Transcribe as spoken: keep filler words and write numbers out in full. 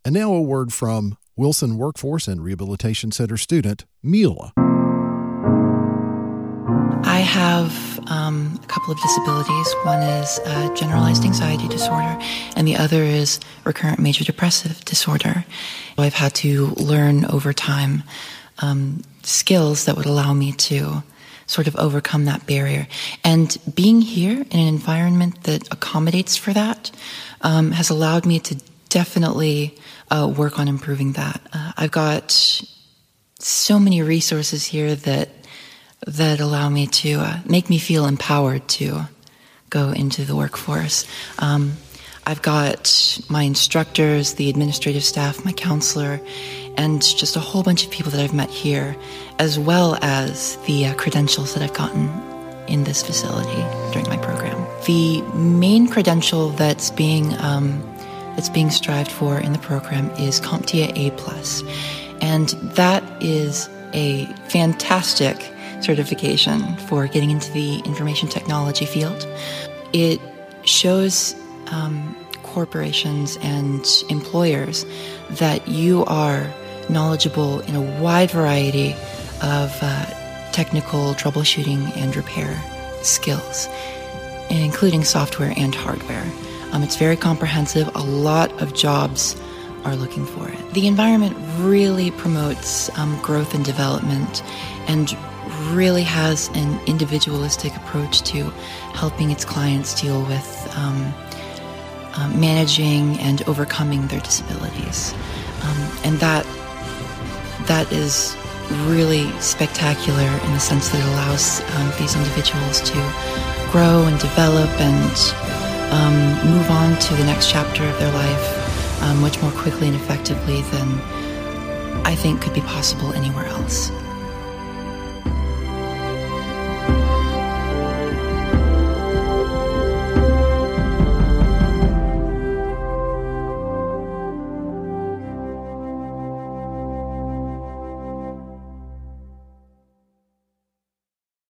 And now a word from Wilson Workforce and Rehabilitation Center student, Mila. I have um, a couple of disabilities. One is uh, generalized anxiety disorder, and the other is recurrent major depressive disorder. I've had to learn over time um, skills that would allow me to sort of overcome that barrier. And being here in an environment that accommodates for that um, has allowed me to definitely uh, work on improving that. Uh, I've got so many resources here that that allow me to uh, make me feel empowered to go into the workforce. Um, I've got my instructors, the administrative staff, my counselor, and just a whole bunch of people that I've met here, as well as the uh, credentials that I've gotten in this facility during my program. The main credential that's being um, that's being strived for in the program is CompTIA A plus, and that is a fantastic certification for getting into the information technology field. It shows um, corporations and employers that you are knowledgeable in a wide variety of uh, technical troubleshooting and repair skills, including software and hardware. Um, it's very comprehensive. A lot of jobs are looking for it. The environment really promotes um, growth and development, and really has an individualistic approach to helping its clients deal with um, uh, managing and overcoming their disabilities. Um, and that that is really spectacular in the sense that it allows um, these individuals to grow and develop and um, move on to the next chapter of their life um, much more quickly and effectively than I think could be possible anywhere else.